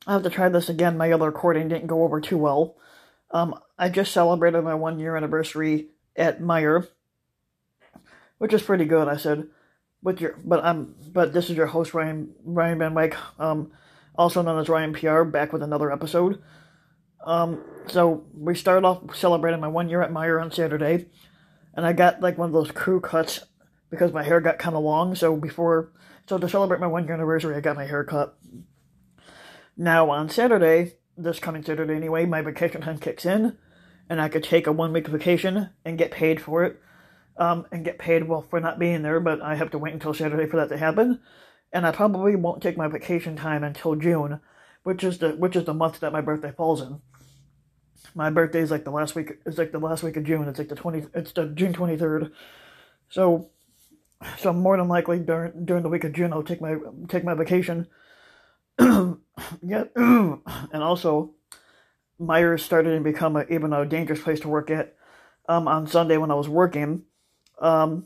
I have to try this again. My other recording didn't go over too well. I just celebrated my 1 year anniversary at Meyer, which is pretty good. I said, but this is your host Ryan Van Wyk, also known as Ryan PR, back with another episode. So we started off celebrating my 1 year at Meyer on Saturday, and I got like one of those crew cuts because my hair got kind of long. So to celebrate my 1 year anniversary, I got my hair cut. Now on Saturday, this coming Saturday anyway, my vacation time kicks in, and I could take a 1 week vacation and get paid for it. And get paid, well, for not being there, but I have to wait until Saturday for that to happen. And I probably won't take my vacation time until June, which is the month that my birthday falls in. My birthday is like the last week of June. It's like the June 23rd. So more than likely during the week of June I'll take my vacation. Yeah, and also Myers started to become even a dangerous place to work at. On Sunday when I was working, there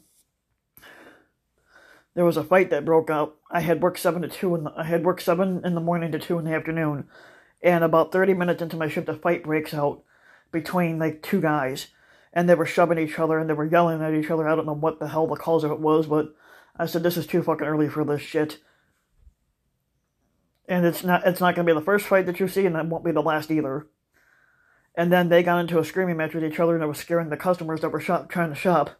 was a fight that broke out. I had worked 7 in the morning to 2 in the afternoon, and about 30 minutes into my shift, a fight breaks out between like two guys, and they were shoving each other and they were yelling at each other. I don't know what the hell the cause of it was, but I said this is too fucking early for this shit. And it's not going to be the first fight that you see, and it won't be the last either. And then they got into a screaming match with each other, and it was scaring the customers that were trying to shop.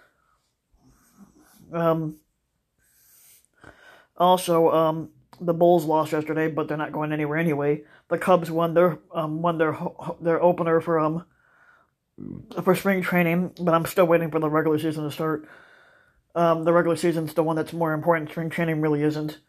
Also, the Bulls lost yesterday, but they're not going anywhere anyway. The Cubs won their opener for spring training, but I'm still waiting for the regular season to start. The regular season's the one that's more important. Spring training really isn't.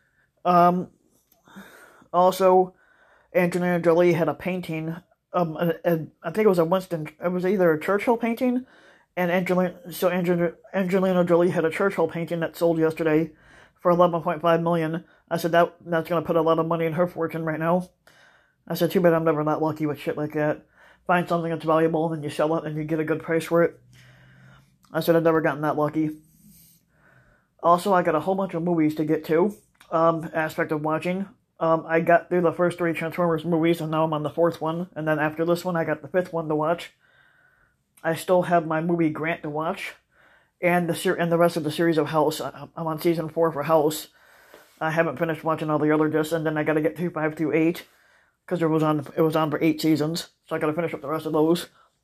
Also, Angelina Jolie had a painting. I think it was it was either a Churchill painting, and Angelina Jolie had a Churchill painting that sold yesterday for $11.5 million. I said that's going to put a lot of money in her fortune right now. I said, too bad I'm never that lucky with shit like that. Find something that's valuable, and then you sell it, and you get a good price for it. I said I've never gotten that lucky. Also, I got a whole bunch of movies to get to. Aspect of watching. I got through the first 3 Transformers movies, and now I'm on the 4th one. And then after this one, I got the 5th one to watch. I still have my movie Grant to watch, and the rest of the series of House. I'm on season 4 for House. I haven't finished watching all the other discs, and then I got to get through 5 through 8 because it was on for 8 seasons. So I got to finish up the rest of those.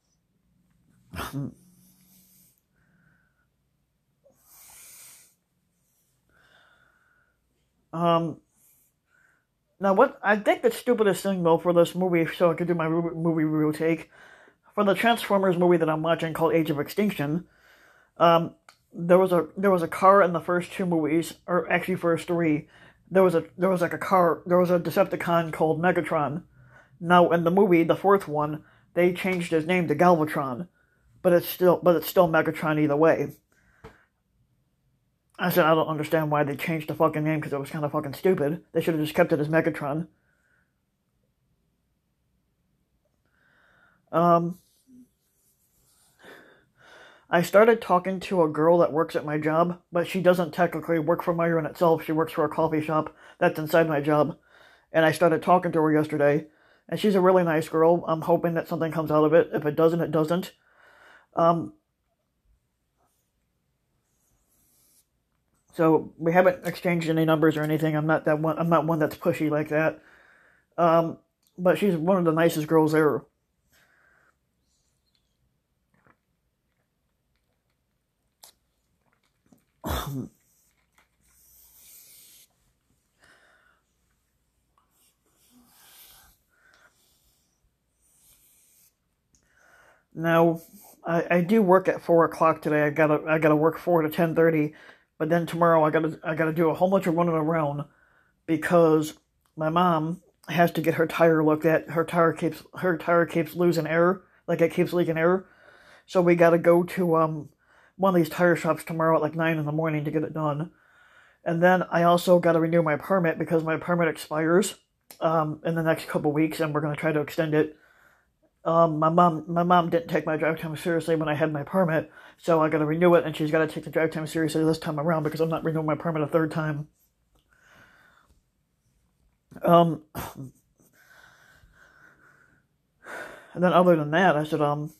Now, what I think the stupidest thing, though, for this movie, so I could do my movie review take, for the Transformers movie that I'm watching called Age of Extinction, there was a car in the first 2 movies, or actually first 3. There was a Decepticon called Megatron. Now, in the movie, the 4th one, they changed his name to Galvatron, but it's still Megatron either way. I said, I don't understand why they changed the fucking name, because it was kind of fucking stupid. They should have just kept it as Megatron. I started talking to a girl that works at my job, but she doesn't technically work for Meyer in itself. She works for a coffee shop that's inside my job. And I started talking to her yesterday, and she's a really nice girl. I'm hoping that something comes out of it. If it doesn't, it doesn't. So we haven't exchanged any numbers or anything. I'm not one that's pushy like that. But she's one of the nicest girls there. Now, I do work at 4:00 today. I gotta work 4 to 10:30, but then tomorrow I gotta do a whole bunch of running around because my mom has to get her tire looked at. Her tire keeps losing air, like it keeps leaking air. So we gotta go to one of these tire shops tomorrow at like 9 in the morning to get it done. And then I also gotta renew my permit because my permit expires in the next couple weeks, and we're gonna try to extend it. My mom didn't take my drive time seriously when I had my permit, so I gotta renew it, and she's gotta take the drive time seriously this time around because I'm not renewing my permit a 3rd time. And then other than that, I said,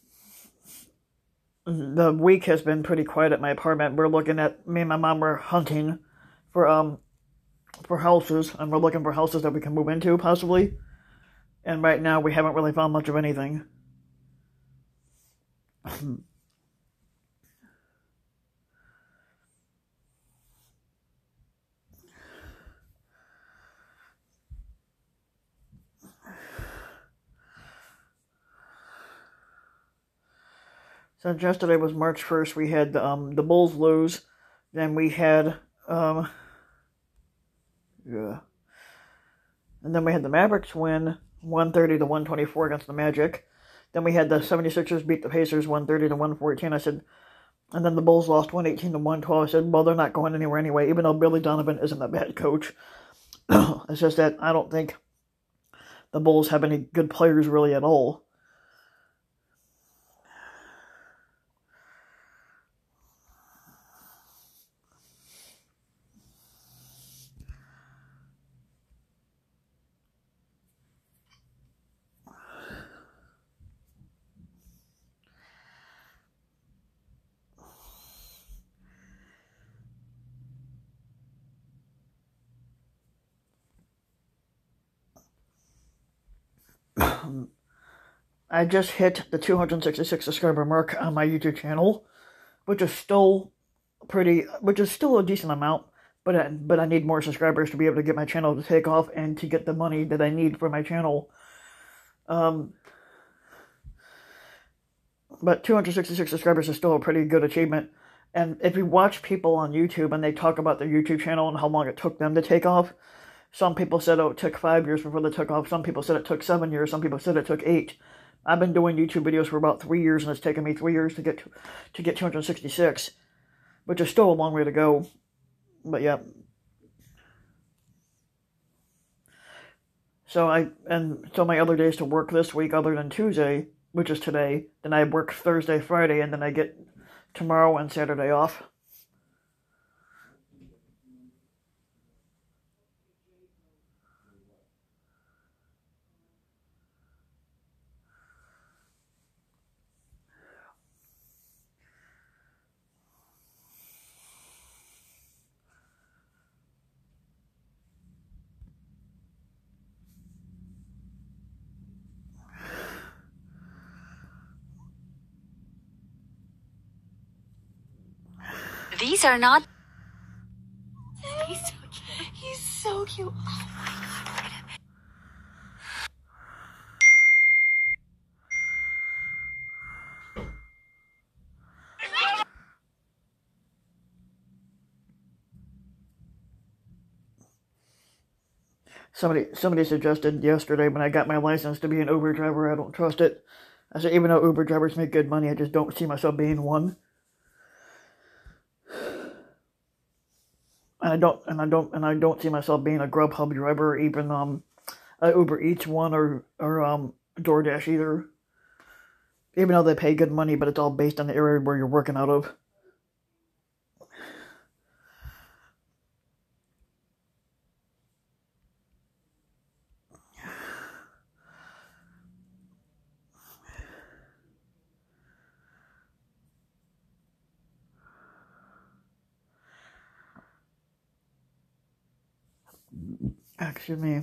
the week has been pretty quiet at my apartment. We're looking at, me and my mom were hunting for houses, and we're looking for houses that we can move into, possibly. And right now, we haven't really found much of anything. Since yesterday was March 1st, we had the Bulls lose. Then we had, and then we had the Mavericks win 130 to 124 against the Magic. Then we had the 76ers beat the Pacers 130 to 114. I said, and then the Bulls lost 118 to 112. I said, well, they're not going anywhere anyway, even though Billy Donovan isn't a bad coach. It's just that I don't think the Bulls have any good players really at all. I just hit the 266 subscriber mark on my YouTube channel, which is still a decent amount, but I need more subscribers to be able to get my channel to take off and to get the money that I need for my channel. But 266 subscribers is still a pretty good achievement. And if you watch people on YouTube and they talk about their YouTube channel and how long it took them to take off, some people said, it took 5 years before they took off. Some people said it took 7 years. Some people said it took 8. I've been doing YouTube videos for about 3 years, and it's taken me 3 years to get 266, which is still a long way to go. But yeah. So my other days to work this week, other than Tuesday, which is today, then I work Thursday, Friday, and then I get tomorrow and Saturday off. These are not... He's so cute. He's so cute. Oh my God. Somebody suggested yesterday when I got my license to be an Uber driver. I don't trust it. I said, even though Uber drivers make good money, I just don't see myself being one. And I don't see myself being a Grubhub driver, or even a Uber Eats one, or DoorDash either. Even though they pay good money, but it's all based on the area where you're working out of. Excuse me.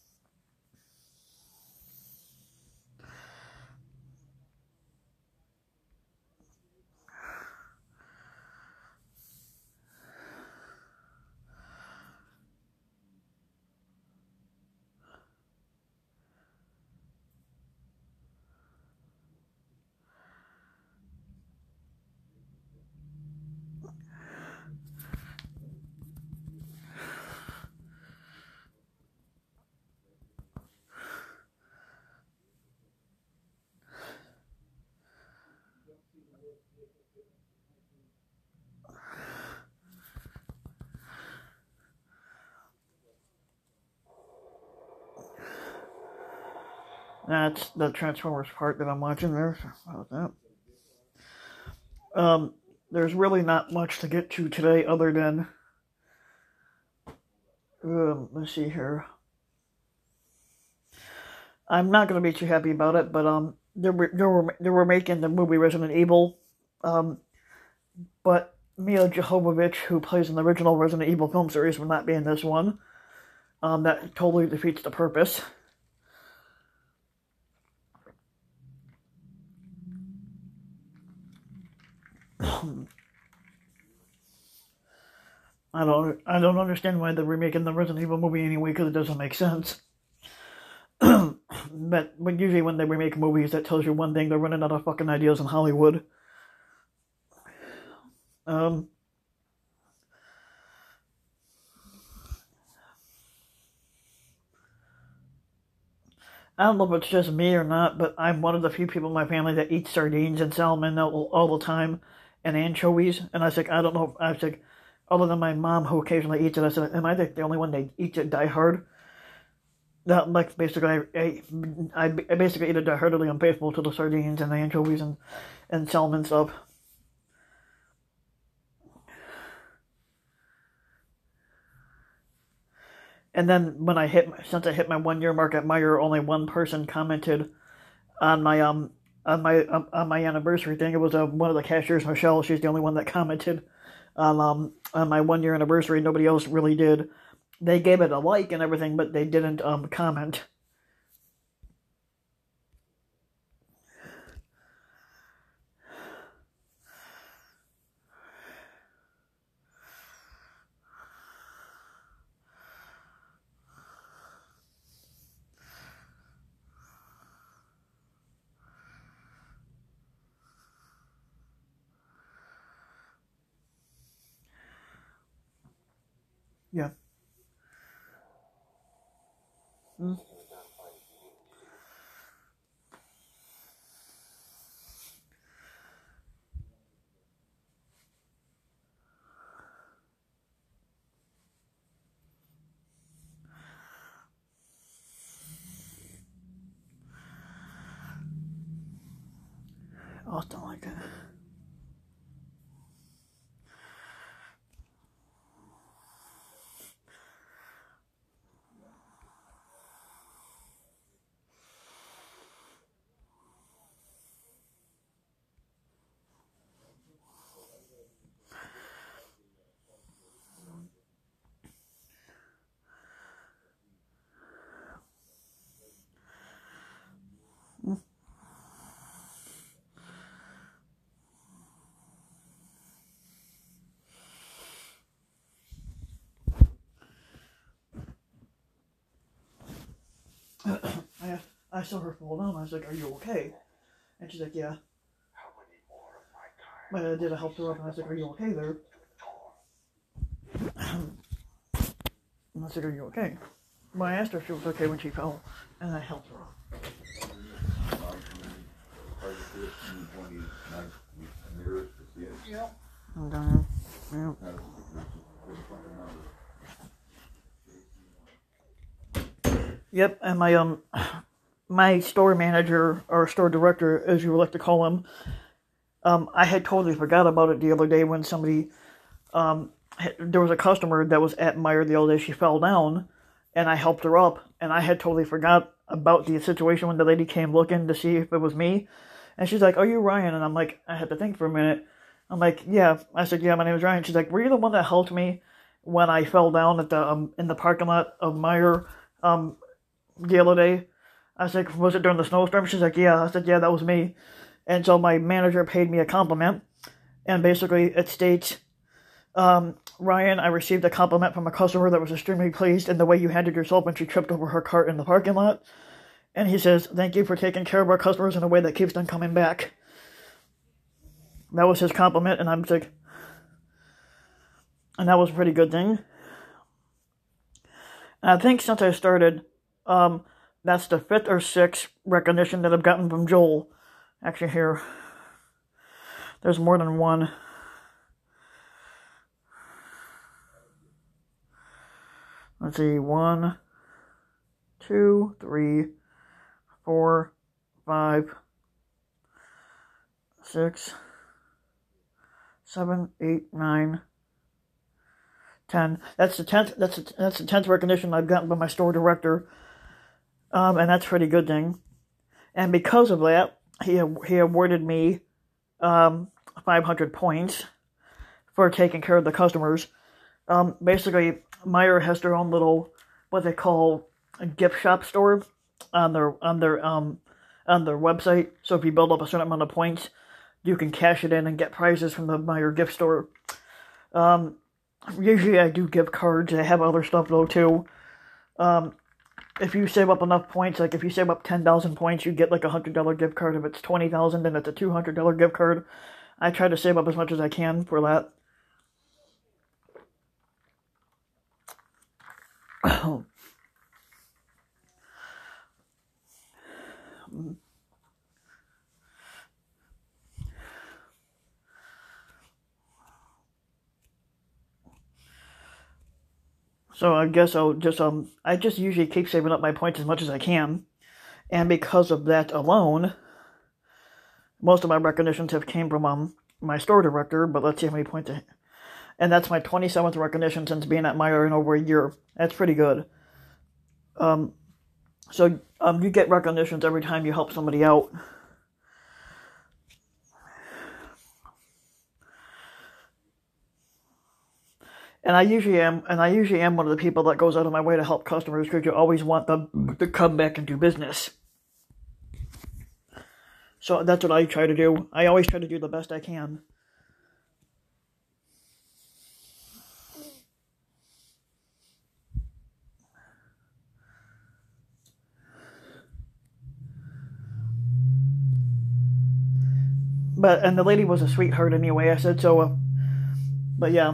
That's the Transformers part that I'm watching there. About that. There's really not much to get to today other than, let's see here. I'm not going to be too happy about it, but they were making the movie Resident Evil, but Mila Jovovich, who plays in the original Resident Evil film series, will not be in this one. That totally defeats the purpose. I don't understand why they're remaking the Resident Evil movie anyway, because it doesn't make sense. But usually when they remake movies, that tells you one thing: they're running out of fucking ideas in Hollywood. I don't know if it's just me or not, but I'm one of the few people in my family that eats sardines and salmon all the time, and anchovies. And I was like, I don't know. I was like, other than my mom who occasionally eats it, I said, am I the only one that eats it die hard? That, like, basically, I basically eat it die heartedly. I'm faithful to the sardines and the anchovies and salmon stuff. And then since I hit my 1 year mark at Meijer, only one person commented on my anniversary thing. It was one of the cashiers, Michelle. She's the only one that commented on my 1 year anniversary. Nobody else really did. They gave it a like and everything, but they didn't comment. Yeah. Oh, don't like that. I saw her fall down. I was like, "Are you okay?" And she's like, "Yeah." But I did. I helped her up, and I was like, "Are you okay there?" And I said, "Are you okay?" Well, I asked her if she was okay when she fell, and I helped her up. Yep. I'm down here. Yep, and my store manager, or store director, as you would like to call him, I had totally forgot about it the other day when somebody, there was a customer that was at Meijer the other day. She fell down, and I helped her up, and I had totally forgot about the situation when the lady came looking to see if it was me, and she's like, "Are you Ryan?" And I'm like, I had to think for a minute. I'm like, "Yeah." I said, "Yeah, my name is Ryan." She's like, "Were you the one that helped me when I fell down at the in the parking lot of Meijer the other day?" I was like, "Was it during the snowstorm?" She's like, "Yeah." I said, "Yeah, that was me." And so my manager paid me a compliment, and basically it states, "Ryan, I received a compliment from a customer that was extremely pleased in the way you handled yourself when she tripped over her cart in the parking lot." And he says, "Thank you for taking care of our customers in a way that keeps them coming back." That was his compliment, and I'm like, and that was a pretty good thing. And I think since I started, that's the 5th or 6th recognition that I've gotten from Joel. Actually, here, there's more than one. Let's see, 1, 2, 3, 4, 5, 6, 7, 8, 9, 10. That's the 10th. That's the 10th recognition I've gotten by my store director, and that's a pretty good thing. And because of that, he awarded me 500 points for taking care of the customers. Basically, Meijer has their own little, what they call a gift shop store on their website. So if you build up a certain amount of points, you can cash it in and get prizes from the Meijer gift store. Usually I do gift cards. I have other stuff though too. If you save up enough points, like if you save up 10,000 points, you get like a $100 gift card. If it's 20,000, then it's a $200 gift card. I try to save up as much as I can for that. So I guess I'll just I just usually keep saving up my points as much as I can, and because of that alone, most of my recognitions have came from my store director. But let's see how many points, and that's my 27th recognition since being at Meijer in over a year. That's pretty good. So you get recognitions every time you help somebody out. And I usually am one of the people that goes out of my way to help customers because you always want them to come back and do business. So that's what I try to do. I always try to do the best I can. And the lady was a sweetheart anyway. I said so. But yeah.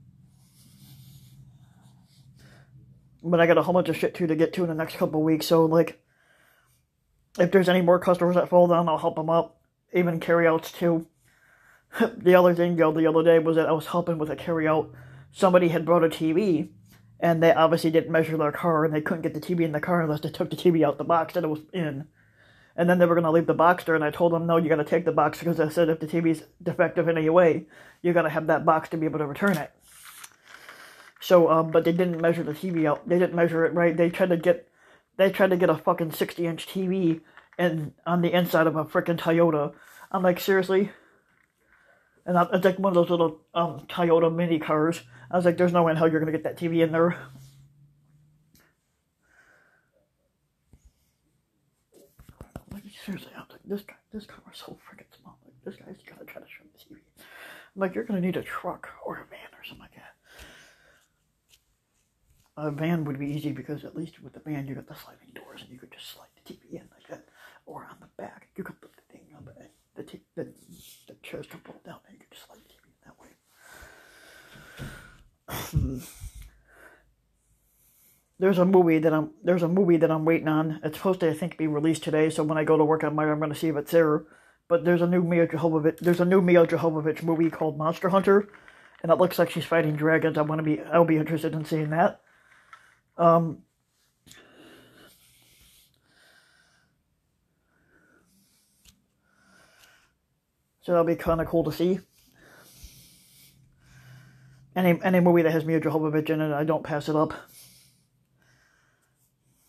But I got a whole bunch of shit too to get to in the next couple of weeks. So like, if there's any more customers that fall down, I'll help them up. Even carryouts too. The other thing the other day was that I was helping with a carryout. Somebody had brought a TV, and they obviously didn't measure their car, and they couldn't get the TV in the car unless they took the TV out the box that it was in. And then they were going to leave the box there, and I told them, no, you got to take the box, because I said if the TV's defective in any way, you got to have that box to be able to return it. So, but they didn't measure the TV out. They didn't measure it right. They tried to get a fucking 60-inch TV on the inside of a frickin' Toyota. I'm like, seriously? And it's like one of those little Toyota mini cars. I was like, there's no way in hell you're gonna get that TV in there. Like, seriously, I was like, this car is so freaking small. Like, this guy's gonna try to show the TV. I'm like, you're gonna need a truck or a van or something like that. A van would be easy because at least with the van you got the sliding doors and you could just slide the TV in like that. Or on the back, you could put the thing on the chairs could pull down and you could just slide the TV that way. There's a movie that I'm waiting on. It's supposed to, I think, be released today. So when I go to work on Meijer, I'm going to see if it's there. But there's a new Milla Jovovich movie called Monster Hunter, and it looks like she's fighting dragons. I'll be interested in seeing that. So that'll be kind of cool to see. Any movie that has Milla Jovovich in it, I don't pass it up.